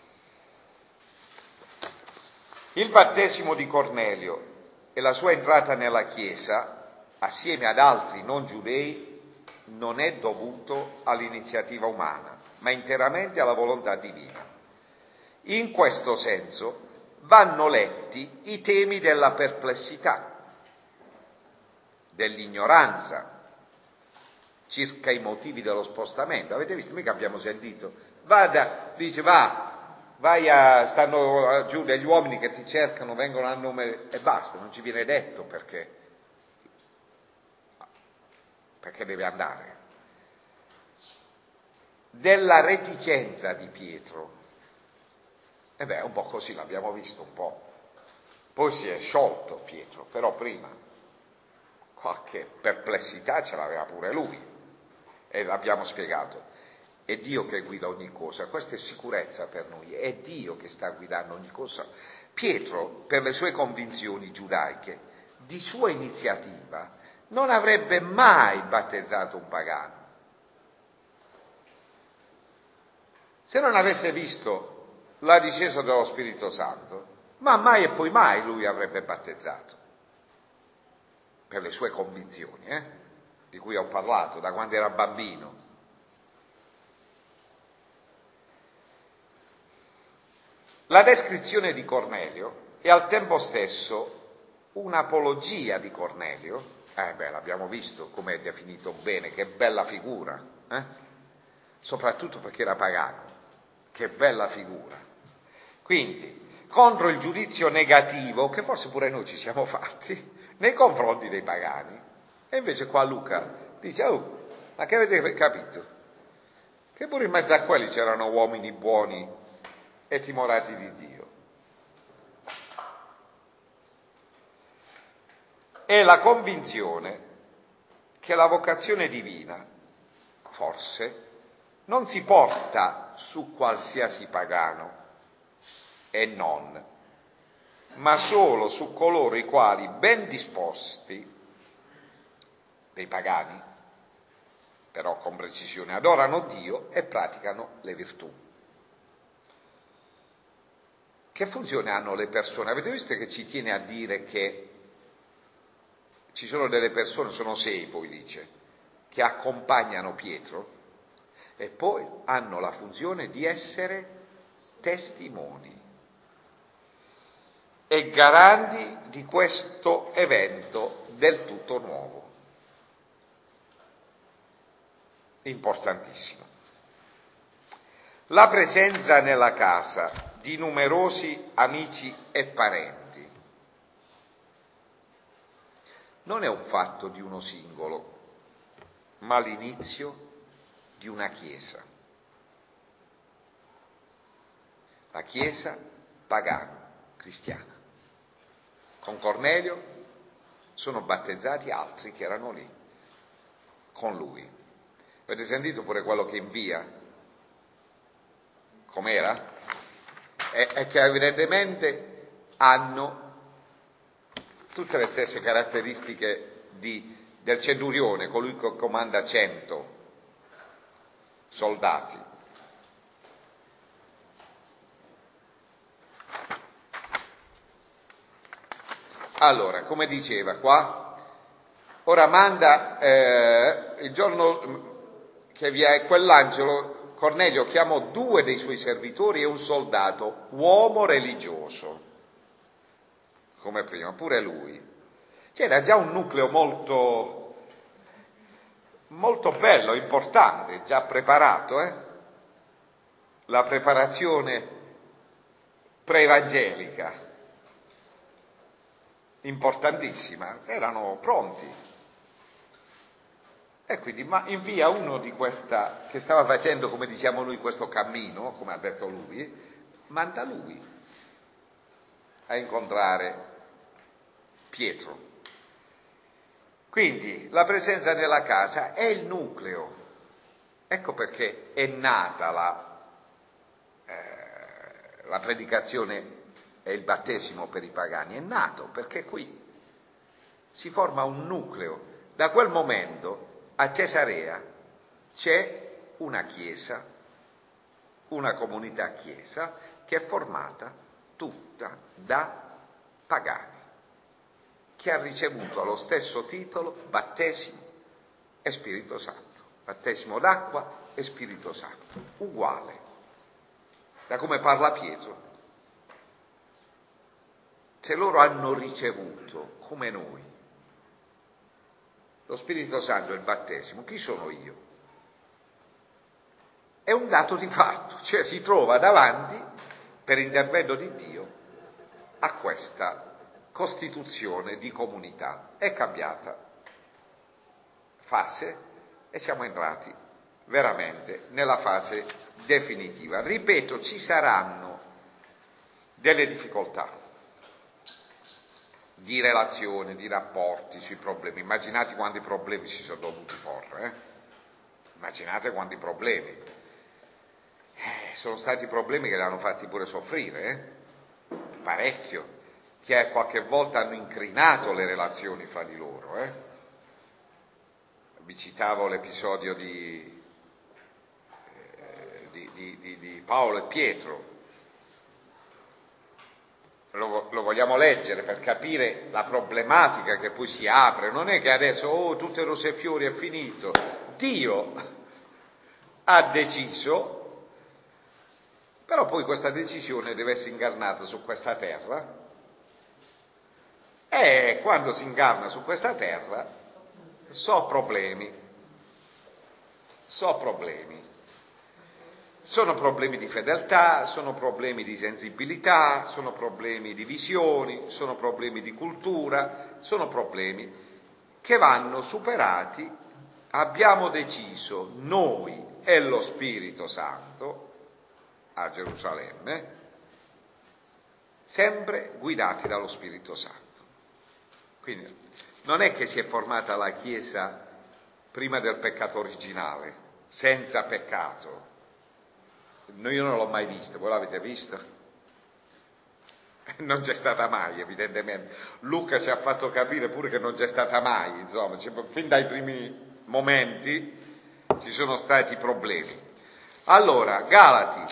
Il battesimo di Cornelio e la sua entrata nella Chiesa, assieme ad altri non giudei, non è dovuto all'iniziativa umana, ma interamente alla volontà divina. In questo senso vanno letti i temi della perplessità, dell'ignoranza circa i motivi dello spostamento. Avete visto? Mica abbiamo sentito. Stanno giù degli uomini che ti cercano, vengono a nome e basta, non ci viene detto perché deve andare. Della reticenza di Pietro. Un po' così l'abbiamo visto un po'. Poi si è sciolto Pietro, però prima qualche perplessità ce l'aveva pure lui e l'abbiamo spiegato. È Dio che guida ogni cosa, questa è sicurezza per noi, è Dio che sta guidando ogni cosa. Pietro, per le sue convinzioni giudaiche, di sua iniziativa, non avrebbe mai battezzato un pagano. Se non avesse visto la discesa dello Spirito Santo, ma mai e poi mai lui avrebbe battezzato. Per le sue convinzioni, di cui ho parlato da quando era bambino. La descrizione di Cornelio è al tempo stesso un'apologia di Cornelio. L'abbiamo visto come è definito bene, che bella figura, soprattutto perché era pagano, che bella figura. Quindi, contro il giudizio negativo, che forse pure noi ci siamo fatti, nei confronti dei pagani. E invece qua Luca dice, ma che avete capito? Che pure in mezzo a quelli c'erano uomini buoni e timorati di Dio. È la convinzione che la vocazione divina, forse, non si porta su qualsiasi pagano e non, ma solo su coloro i quali, ben disposti, dei pagani, però con precisione, adorano Dio e praticano le virtù. Che funzione hanno le persone? Avete visto che ci tiene a dire che ci sono delle persone, sono 6 poi dice, che accompagnano Pietro e poi hanno la funzione di essere testimoni e garanti di questo evento del tutto nuovo. Importantissimo. La presenza nella casa di numerosi amici e parenti non è un fatto di uno singolo, ma l'inizio di una chiesa. La chiesa pagana, cristiana. Con Cornelio sono battezzati altri che erano lì, con lui. Avete sentito pure quello che invia? Com'era? È che evidentemente hanno tutte le stesse caratteristiche del centurione, colui che comanda 100 soldati. Allora, come diceva qua, ora manda il giorno che vi è quell'angelo, Cornelio chiamò 2 dei suoi servitori e un soldato, uomo religioso, come prima, pure lui. C'era già un nucleo molto, molto bello, importante, già preparato, la preparazione pre-evangelica, importantissima, erano pronti. E quindi invia uno di questa, che stava facendo, come diciamo noi, questo cammino, come ha detto lui, manda lui a incontrare Pietro. Quindi la presenza nella casa è il nucleo. Ecco perché è nata la predicazione e il battesimo per i pagani. È nato perché qui si forma un nucleo. Da quel momento a Cesarea c'è una chiesa, una comunità chiesa, che è formata tutta da pagani, che ha ricevuto allo stesso titolo battesimo e Spirito Santo, battesimo d'acqua e Spirito Santo, uguale, da come parla Pietro. Se loro hanno ricevuto, come noi, lo Spirito Santo e il battesimo, chi sono io? È un dato di fatto, cioè si trova davanti, per intervento di Dio, a questa costituzione di comunità. È cambiata fase e siamo entrati veramente nella fase definitiva. Ripeto, ci saranno delle difficoltà di relazione, di rapporti sui problemi. Immaginate quanti problemi si sono dovuti porre, Immaginate quanti problemi. Sono stati problemi che li hanno fatti pure soffrire, parecchio, che qualche volta hanno incrinato le relazioni fra di loro, Vi citavo l'episodio di Paolo e Pietro. Lo vogliamo leggere per capire la problematica che poi si apre. Non è che adesso, tutte rose e fiori, è finito. Dio ha deciso, però poi questa decisione deve essere incarnata su questa terra, e quando si incarna su questa terra so problemi. Sono problemi di fedeltà, sono problemi di sensibilità, sono problemi di visioni, sono problemi di cultura, sono problemi che vanno superati. Abbiamo deciso noi e lo Spirito Santo a Gerusalemme, sempre guidati dallo Spirito Santo. Quindi non è che si è formata la Chiesa prima del peccato originale, senza peccato. Io non l'ho mai vista, voi l'avete vista? Non c'è stata mai, evidentemente. Luca ci ha fatto capire pure che non c'è stata mai, insomma, fin dai primi momenti ci sono stati problemi. Allora, Galati.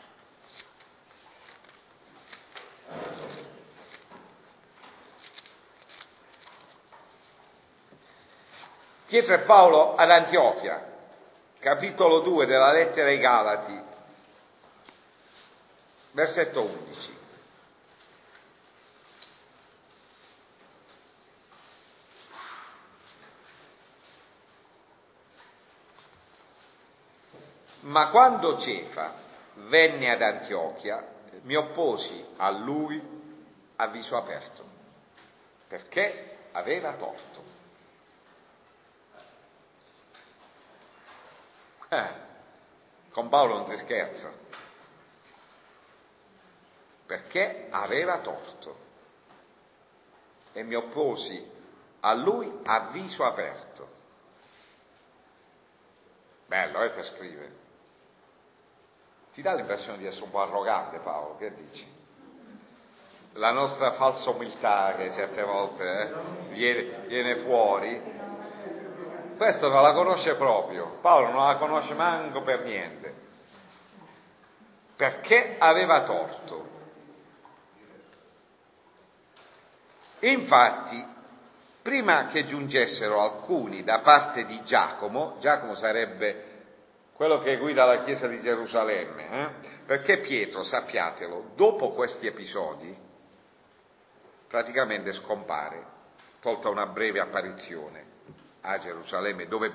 Pietro e Paolo ad Antiochia, capitolo 2 della lettera ai Galati, versetto 11. Ma quando Cefa venne ad Antiochia, mi opposi a lui a viso aperto, perché aveva torto. Con Paolo non si scherza, perché aveva torto, e mi opposi a lui a viso aperto. Bello, che scrive. Ti dà l'impressione di essere un po' arrogante, Paolo, che dici? La nostra falsa umiltà che certe volte viene fuori, questo non la conosce proprio. Paolo non la conosce manco per niente, perché aveva torto. Infatti, prima che giungessero alcuni da parte di Giacomo sarebbe quello che guida la chiesa di Gerusalemme, perché Pietro, sappiatelo, dopo questi episodi, praticamente scompare, tolta una breve apparizione a Gerusalemme, dove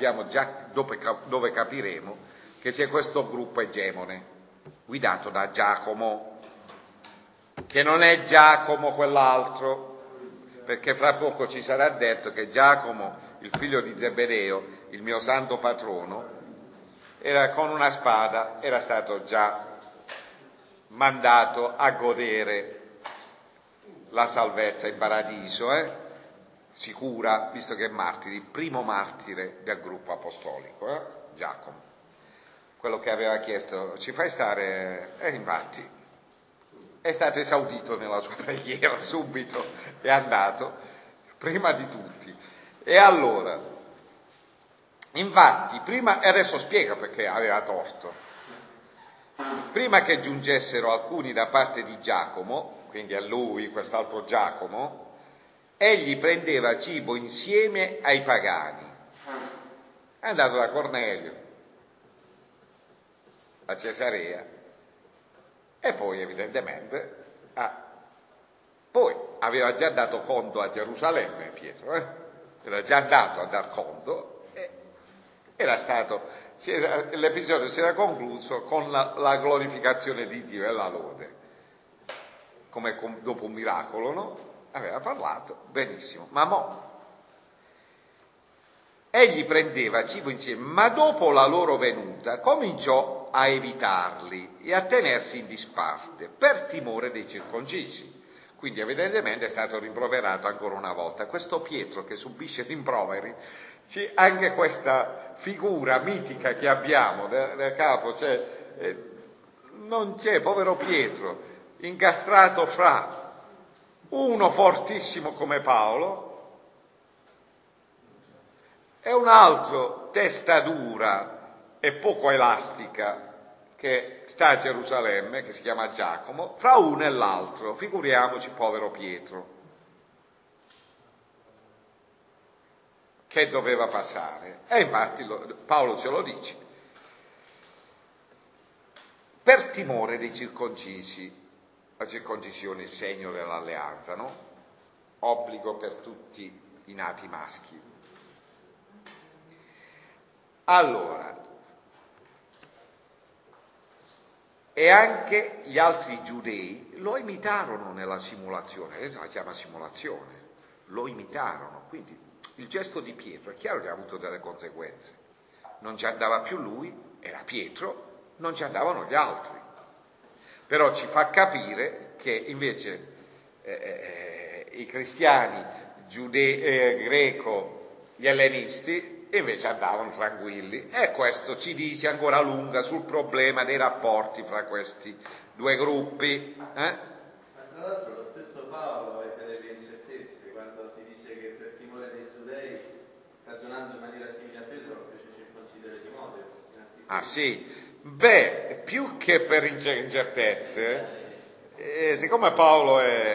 capiremo che c'è questo gruppo egemone, guidato da Giacomo, che non è Giacomo quell'altro, perché fra poco ci sarà detto che Giacomo, il figlio di Zebedeo, il mio santo patrono, era con una spada, era stato già mandato a godere la salvezza in paradiso, sicura, visto che è martire, il primo martire del gruppo apostolico, Giacomo, quello che aveva chiesto, ci fai stare, infatti è stato esaudito nella sua preghiera, subito è andato, prima di tutti. E allora, infatti, prima, e adesso spiega perché aveva torto, prima che giungessero alcuni da parte di Giacomo, quindi a lui, quest'altro Giacomo, egli prendeva cibo insieme ai pagani. È andato da Cornelio a Cesarea e poi evidentemente poi aveva già dato conto a Gerusalemme Pietro, era già andato a dar conto e l'episodio si era concluso con la glorificazione di Dio e la lode, come dopo un miracolo, no? Aveva parlato, benissimo, ma egli prendeva cibo insieme, ma dopo la loro venuta cominciò a evitarli e a tenersi in disparte per timore dei circoncisi. Quindi evidentemente è stato rimproverato ancora una volta. Questo Pietro che subisce rimproveri, anche questa figura mitica che abbiamo del capo, non c'è, povero Pietro, incastrato fra uno fortissimo come Paolo e un altro testa dura e poco elastica che sta a Gerusalemme, che si chiama Giacomo, fra uno e l'altro, figuriamoci povero Pietro, che doveva passare. E infatti Paolo ce lo dice, per timore dei circoncisi, la circoncisione è segno dell'alleanza, no? Obbligo per tutti i nati maschi. Allora, e anche gli altri giudei lo imitarono nella simulazione, la chiama simulazione, lo imitarono, quindi il gesto di Pietro è chiaro che ha avuto delle conseguenze, non ci andava più lui, era Pietro, non ci andavano gli altri, però ci fa capire che invece i cristiani greco, gli ellenisti, invece andavano tranquilli, e questo ci dice ancora lunga sul problema dei rapporti fra questi due gruppi. Tra l'altro lo stesso Paolo aveva delle incertezze quando si dice che per timore dei giudei, ragionando in maniera simile a Pietro, fece circoncidere Timoteo. Ah sì, beh, più che per incertezze, siccome Paolo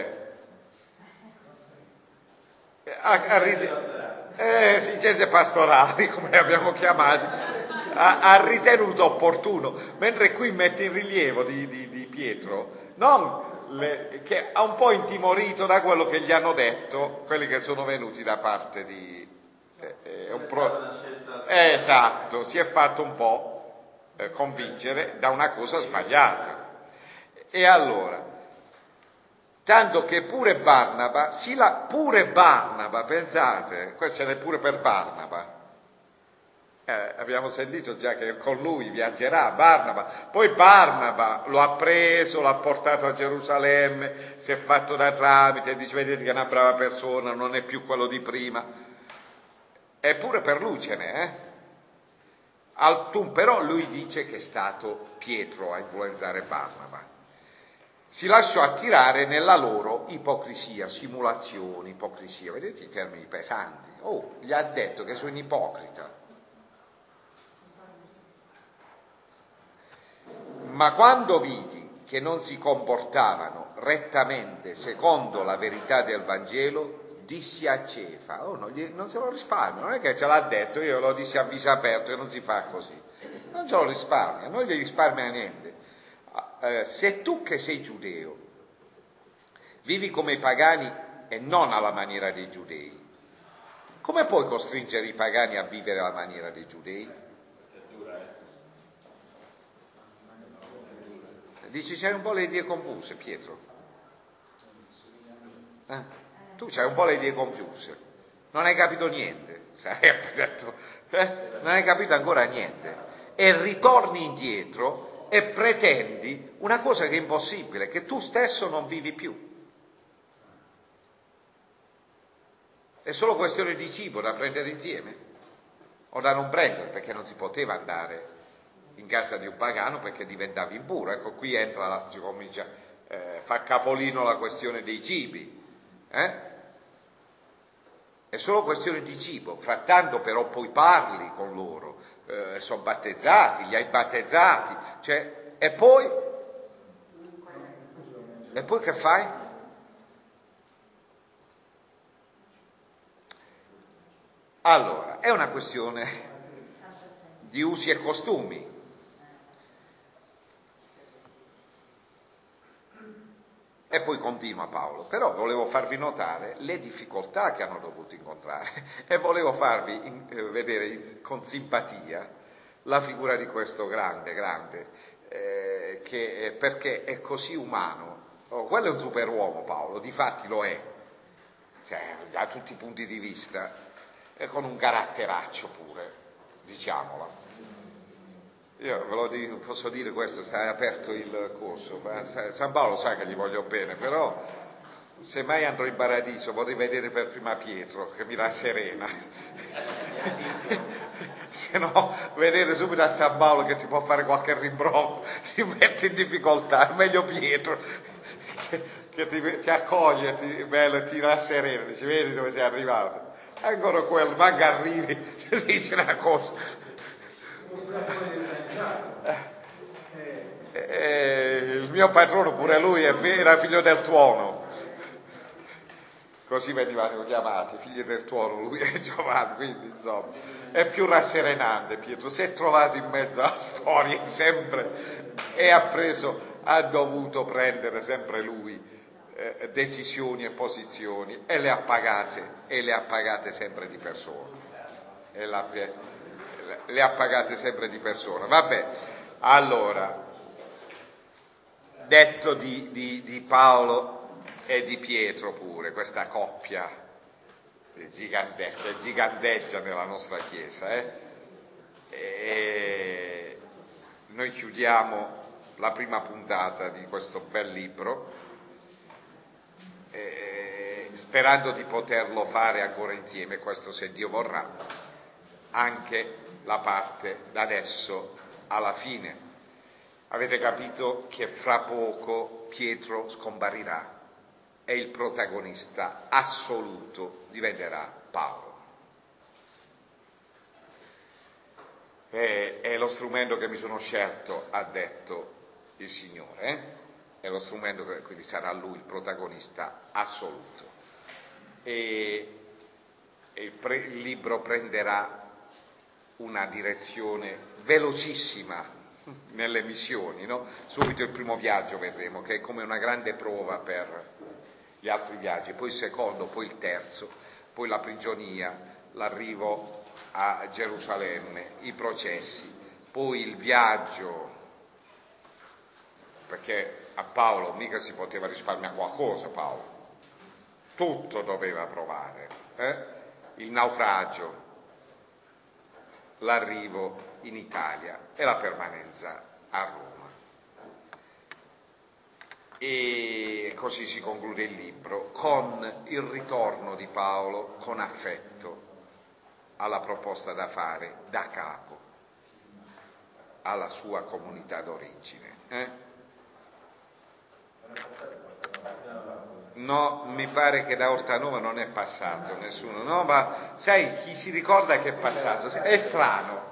esigenze pastorali, come le abbiamo chiamate, ha ritenuto opportuno, mentre qui mette in rilievo di Pietro, che ha un po' intimorito da quello che gli hanno detto quelli che sono venuti da parte di... esatto, si è fatto un po' convincere da una cosa sbagliata. E allora, tanto che pure Barnaba, pensate, questo ce n'è pure per Barnaba. Abbiamo sentito già che con lui viaggerà Barnaba, poi Barnaba lo ha preso, l'ha portato a Gerusalemme, si è fatto da tramite, dice vedete che è una brava persona, non è più quello di prima. Eppure per lui ce n'è, però lui dice che è stato Pietro a influenzare Barnaba. Si lasciò attirare nella loro ipocrisia, simulazione, ipocrisia. Vedete i termini pesanti? Gli ha detto che sono ipocrita. Ma quando vidi che non si comportavano rettamente secondo la verità del Vangelo, dissi a Cefa, non se lo risparmio, non è che ce l'ha detto, io lo dissi a viso aperto che non si fa così, non ce lo risparmia, non gli risparmia niente. Se tu che sei giudeo vivi come i pagani e non alla maniera dei giudei, come puoi costringere i pagani a vivere alla maniera dei giudei? Dici c'hai un po' le idee confuse, Pietro. Tu c'hai un po' le idee confuse, non hai capito niente, sarebbe detto, non hai capito ancora niente, e ritorni indietro e pretendi una cosa che è impossibile, che tu stesso non vivi più. È solo questione di cibo da prendere insieme o da non prendere, perché non si poteva andare in casa di un pagano perché diventavi impuro. Ecco, qui entra, comincia, fa capolino la questione dei cibi. È solo questione di cibo, frattanto però poi parli con loro, sono battezzati, li hai battezzati, e poi che fai? Allora, è una questione di usi e costumi. E poi continua Paolo, però volevo farvi notare le difficoltà che hanno dovuto incontrare e volevo farvi vedere con simpatia la figura di questo grande, perché è così umano. Quello è un superuomo Paolo, difatti lo è, da tutti i punti di vista, e con un caratteraccio pure, diciamola. Io ve lo dico, posso dire questo, sta aperto il corso, San Paolo sa che gli voglio bene, però se mai andrò in paradiso vorrei vedere per prima Pietro che mi rasserena, se no vedere subito a San Paolo che ti può fare qualche rimbroglio, ti mette in difficoltà, è meglio Pietro che ti accoglie, ti rasserena, dice vedi dove sei arrivato, ancora quello, manca arrivi, ti dice una cosa. Il mio patrono pure lui era figlio del tuono, così venivano chiamati, figli del tuono, lui e Giovanni, quindi insomma è più rasserenante Pietro, si è trovato in mezzo a storie sempre e ha dovuto prendere sempre lui decisioni e posizioni e le ha pagate sempre di persona, le ha pagate sempre di persona. Vabbè, allora, detto di Paolo e di Pietro pure, questa coppia gigantesca, giganteggia nella nostra Chiesa. E noi chiudiamo la prima puntata di questo bel libro, sperando di poterlo fare ancora insieme, questo se Dio vorrà, anche la parte da adesso alla fine. Avete capito che fra poco Pietro scomparirà e il protagonista assoluto diventerà Paolo. È lo strumento che mi sono scelto, ha detto il Signore, è lo strumento che quindi sarà lui il protagonista assoluto. E il libro prenderà una direzione velocissima nelle missioni, no? Subito il primo viaggio vedremo, che è come una grande prova per gli altri viaggi, poi il secondo, poi il terzo, poi la prigionia, l'arrivo a Gerusalemme, i processi, poi il viaggio, perché a Paolo mica si poteva risparmiare qualcosa, Paolo, tutto doveva provare, il naufragio, l'arrivo in Italia e la permanenza a Roma. E così si conclude il libro con il ritorno di Paolo con affetto alla proposta da fare da capo alla sua comunità d'origine. No, mi pare che da Ortanova non è passato nessuno, no, ma sai, chi si ricorda che è passato? È strano,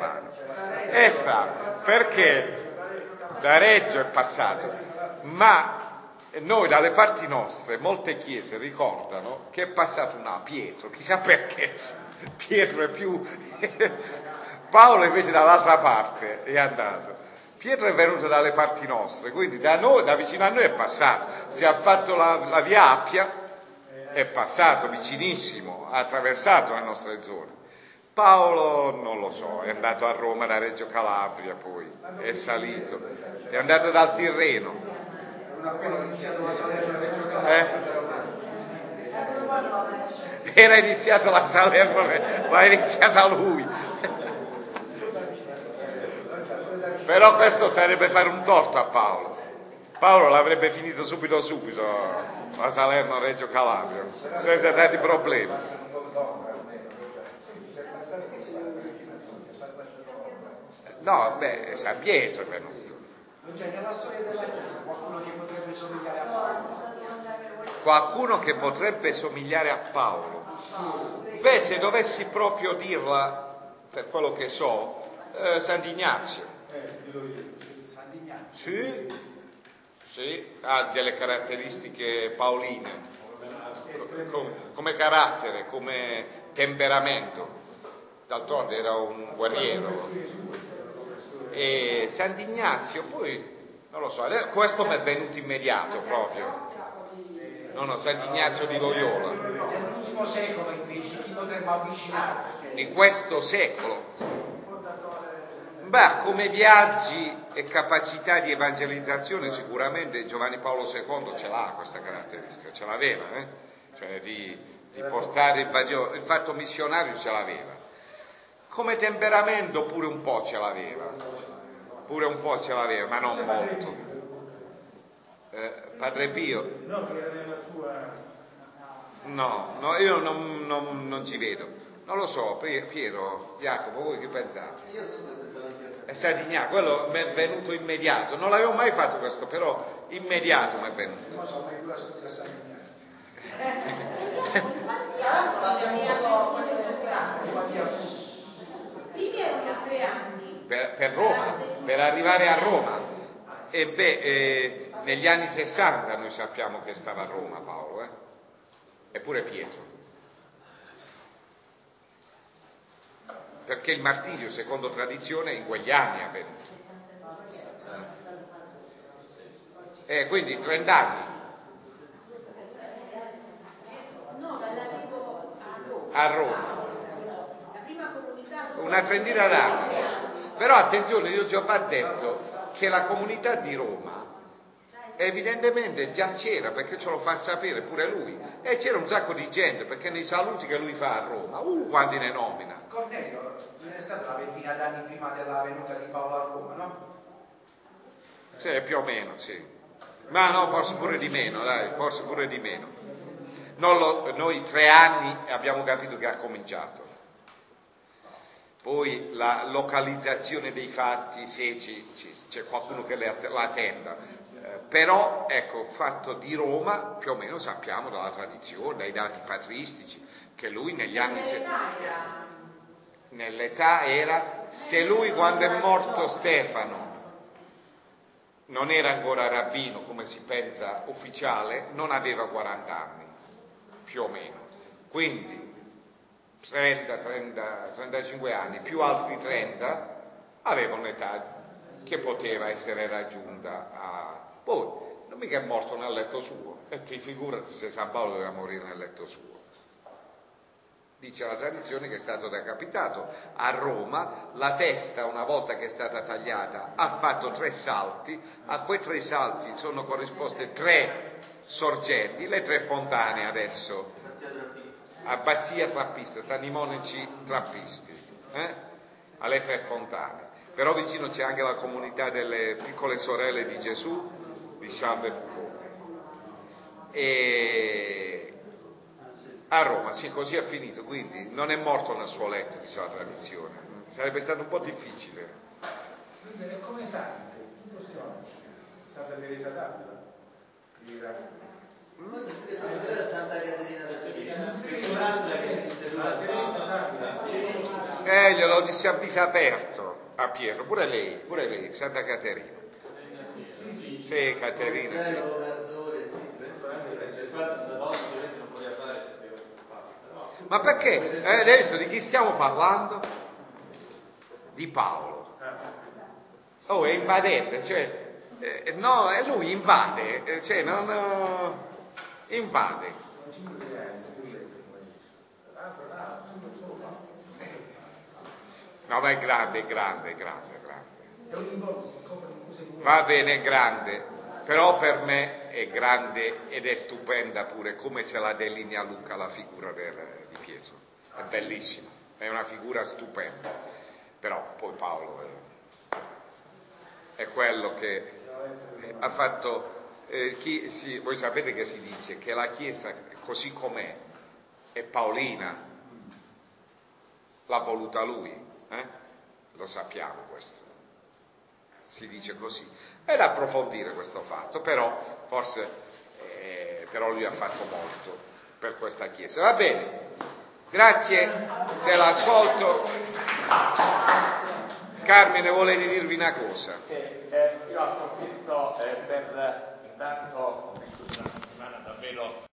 perché da Reggio è passato, ma noi dalle parti nostre, molte chiese ricordano che è passato Pietro, chissà perché, Pietro è più, Paolo invece dall'altra parte è andato. Pietro è venuto dalle parti nostre, quindi da noi, da vicino a noi è passato, si è fatto la via Appia, è passato vicinissimo, ha attraversato le nostre zone. Paolo non lo so, è andato a Roma da Reggio Calabria, poi è salito, è andato dal Tirreno. Era iniziata la Salerno, l'ha iniziata lui. Però questo sarebbe fare un torto a Paolo. Paolo l'avrebbe finito subito la Salerno-Reggio Calabria, senza tanti problemi. No, San Pietro è venuto. Non c'è nella storia della Chiesa qualcuno che potrebbe somigliare a Paolo? Qualcuno che potrebbe somigliare a Paolo? Beh, se dovessi proprio dirla, per quello che so, Sant'Ignazio. Sì, ha delle caratteristiche paoline, come carattere, come temperamento. D'altronde era un guerriero. E Sant'Ignazio, poi, non lo so, questo mi è venuto immediato proprio. No, Sant'Ignazio di Loyola. Nell'ultimo secolo invece chi potrebbe avvicinare? Di questo secolo? Beh, come viaggi e capacità di evangelizzazione sicuramente Giovanni Paolo II ce l'ha questa caratteristica, ce l'aveva, cioè di portare il Vangelo, il fatto missionario ce l'aveva. Come temperamento pure un po' ce l'aveva, ma non molto. Padre Pio? No, io non ci vedo. Non lo so, Piero, Jacopo, voi che pensate? Io sto pensando anche a È Sant'Ignazio, quello mi è venuto immediato, non l'avevo mai fatto questo, però immediato mi è venuto. Non so, ma pure a Sant'Ignazio. Prima erano 3 anni. Per Roma, per arrivare a Roma. E negli anni 60 noi sappiamo che stava a Roma Paolo, eppure Pietro. Perché il martirio, secondo tradizione, in quegli anni è avvenuto. Quindi 30 anni. No, dall'arrivo A Roma. La prima comunità Una trentina d'anni. Però attenzione, io già ho detto che la comunità di Roma evidentemente già c'era, perché ce lo fa sapere pure lui, e c'era un sacco di gente, perché nei saluti che lui fa a Roma, quanti ne nomina. Cornelio non è stato una ventina d'anni prima della venuta di Paolo a Roma, no? Sì, più o meno, sì. Ma no, forse pure di meno, dai, forse pure di meno. Noi 3 anni abbiamo capito che ha cominciato. Poi la localizzazione dei fatti, sì, c'è qualcuno che la tenda. Però, ecco, fatto di Roma, più o meno sappiamo dalla tradizione, dai dati patristici, che lui negli anni... Nell'età era, se lui quando è morto Stefano non era ancora rabbino, come si pensa ufficiale, non aveva 40 anni, più o meno. Quindi 35 anni più altri 30 aveva un'età che poteva essere raggiunta poi non mica è morto nel letto suo, e ti figurati se San Paolo doveva morire nel letto suo. Dice la tradizione che è stato decapitato a Roma, la testa una volta che è stata tagliata ha fatto 3 salti, a quei 3 salti sono corrisposte 3 sorgenti, le 3 fontane adesso Abbazia Trappista, stanno i monaci trappisti, alle 3 fontane. Però vicino c'è anche la comunità delle piccole sorelle di Gesù di Charles de Foucault. E a Roma, sì, così è finito, quindi non è morto nel suo letto, dice la tradizione. Sarebbe stato un po' difficile. Quindi è come Santa Teresa d'Avila. Santa Caterina da Siena. Glielo disse a viso aperto a Pietro, pure lei, Santa Caterina. Sì, Caterina, sì. Ma perché? Adesso di chi stiamo parlando? Di Paolo. Oh, è invadente, cioè, no, lui invade, cioè, non invade. No, ma è grande. Va bene, è grande, però per me è grande ed è stupenda pure come ce la delinea Luca la figura di Pietro. È bellissima, è una figura stupenda. Però poi Paolo è quello che ha fatto... voi sapete che si dice che la Chiesa così com'è è paolina, l'ha voluta lui, lo sappiamo questo, si dice così. È da approfondire questo fatto, però forse però lui ha fatto molto per questa Chiesa. Va bene, grazie dell'ascolto. Carmine, volete dirvi una cosa? Sì, io approfitto per intanto ho vissuto una settimana davvero